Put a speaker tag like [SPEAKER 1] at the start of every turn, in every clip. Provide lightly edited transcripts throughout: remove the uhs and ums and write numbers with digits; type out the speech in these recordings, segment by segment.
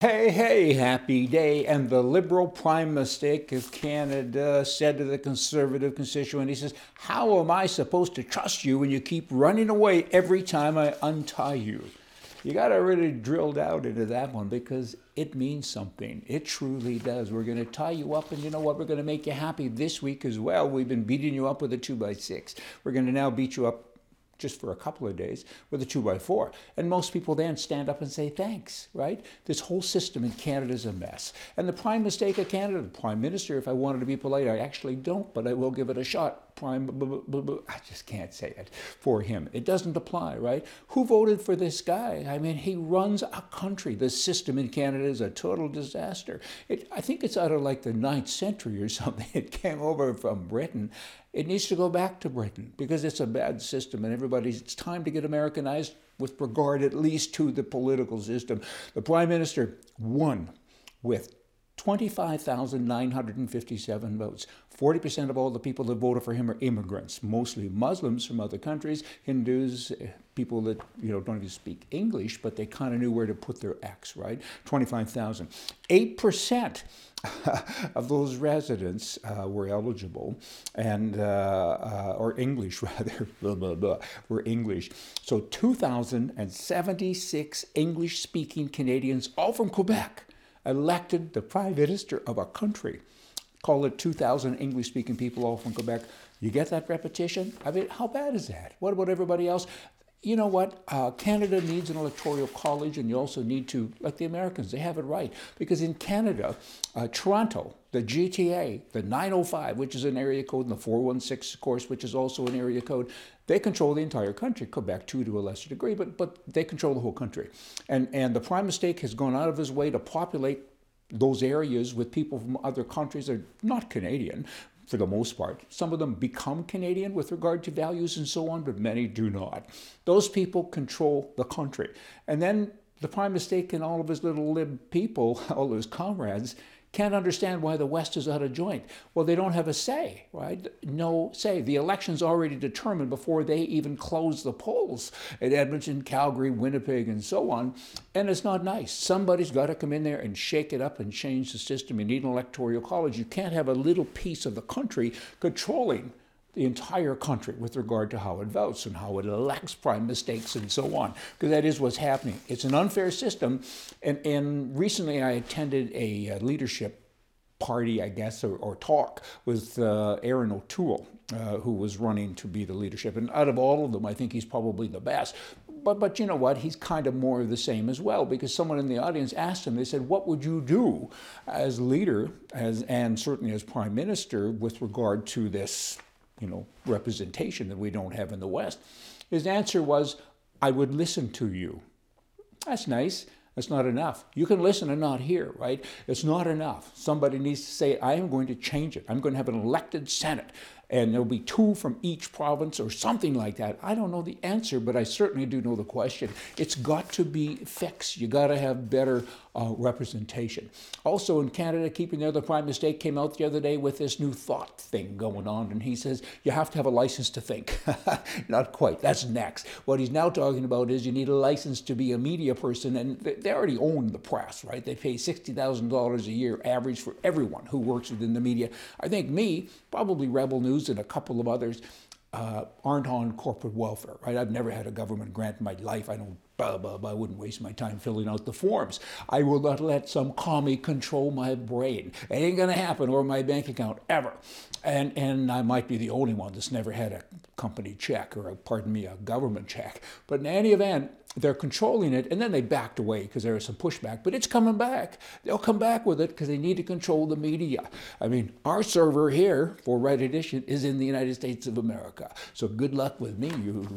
[SPEAKER 1] Hey, hey, happy day. And the Liberal Prime Mistake of Canada said to the Conservative constituent, he says, how am I supposed to trust you when you keep running away every time I untie you? You got to really drill down into that one because it means something. It truly does. We're going to tie you up, and you know what? We're going to make you happy this week as well. We've been beating you up with a 2x6. We're going to now beat you up just for a couple of days with a 2x4. And most people then stand up and say thanks, right? This whole system in Canada is a mess. And the prime mistake of Canada, the Prime Minister, if I wanted to be polite, I actually don't, but I will give it a shot. I just can't say it for him. It doesn't apply, right? Who voted for this guy? I mean, he runs a country. The system in Canada is a total disaster. I think it's out of like the 9th century or something. It came over from Britain. It needs to go back to Britain because it's a bad system, and it's time to get Americanized with regard at least to the political system. The Prime Minister won with 25,957 votes. 40% of all the people that voted for him are immigrants, mostly Muslims from other countries, Hindus, people that don't even speak English, but they kind of knew where to put their X, right? 25,000. 8% of those residents were eligible, and or English rather, were English. So 2,076 English-speaking Canadians, all from Quebec, elected the Prime Minister of a country. Call it 2,000 English-speaking people all from Quebec. You get that repetition? I mean, how bad is that? What about everybody else? You know what? Canada needs an electoral college, and you also need to, like the Americans, they have it right. Because in Canada, Toronto, the GTA, the 905, which is an area code, and the 416, of course, which is also an area code, they control the entire country. Quebec, too, to a lesser degree, but they control the whole country. And the Prime Minister has gone out of his way to populate those areas with people from other countries that are not Canadian, for the most part. Some of them become Canadian with regard to values and so on, but many do not. Those people control the country. And then the Prime Minister and all of his little lib people, all his comrades, can't understand why the West is out of joint. Well, they don't have a say, right? No say. The election's already determined before they even close the polls at Edmonton, Calgary, Winnipeg, and so on. And it's not nice. Somebody's got to come in there and shake it up and change the system. You need an electoral college. You can't have a little piece of the country controlling the entire country with regard to how it votes and how it elects prime ministers and so on, because that is what's happening. It's an unfair system, and recently I attended a leadership party, I guess, or talk with Aaron O'Toole, who was running to be the leadership. And out of all of them, I think he's probably the best. But you know what? He's kind of more of the same as well, because someone in the audience asked him, they said, what would you do as leader and certainly as prime minister with regard to this representation that we don't have in the West? His answer was, I would listen to you. That's nice. That's not enough. You can listen and not hear, right? It's not enough. Somebody needs to say, I am going to change it. I'm going to have an elected Senate, and there'll be 2 from each province or something like that. I don't know the answer, but I certainly do know the question. It's got to be fixed. You got to have better representation. Also in Canada, keeping there, the Prime Minister came out the other day with this new thought thing going on, and he says you have to have a license to think. Not quite. That's next. What he's now talking about is you need a license to be a media person, and they already own the press, right? They pay $60,000 a year average for everyone who works within the media. I think me, probably Rebel News and a couple of others, aren't on corporate welfare, right? I've never had a government grant in my life. I don't, I wouldn't waste my time filling out the forms. I will not let some commie control my brain. It ain't gonna happen, or my bank account, ever. And I might be the only one that's never had a company check, or a government check. But in any event, they're controlling it, and then they backed away because there was some pushback, but it's coming back. They'll come back with it because they need to control the media. I mean, our server here for Right Edition is in the United States of America. So good luck with me, you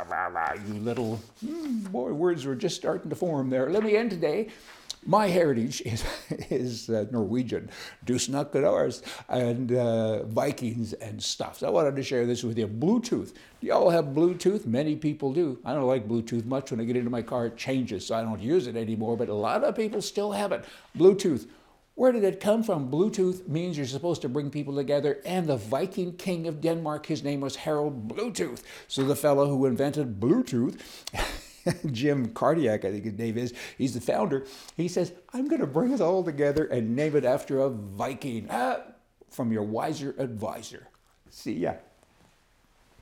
[SPEAKER 1] little, boy, words were just starting to form there. Let me end today. My heritage is Norwegian, Du snakker ours, and Vikings and stuff. So I wanted to share this with you. Bluetooth. Do you all have Bluetooth? Many people do. I don't like Bluetooth much. When I get into my car, it changes, so I don't use it anymore, but a lot of people still have it. Bluetooth. Where did it come from? Bluetooth means you're supposed to bring people together, and the Viking king of Denmark, his name was Harald Bluetooth. So the fellow who invented Bluetooth Jim Cardiac, I think his name is, he's the founder. He says, I'm going to bring us all together and name it after a Viking. From your wiser advisor. See ya.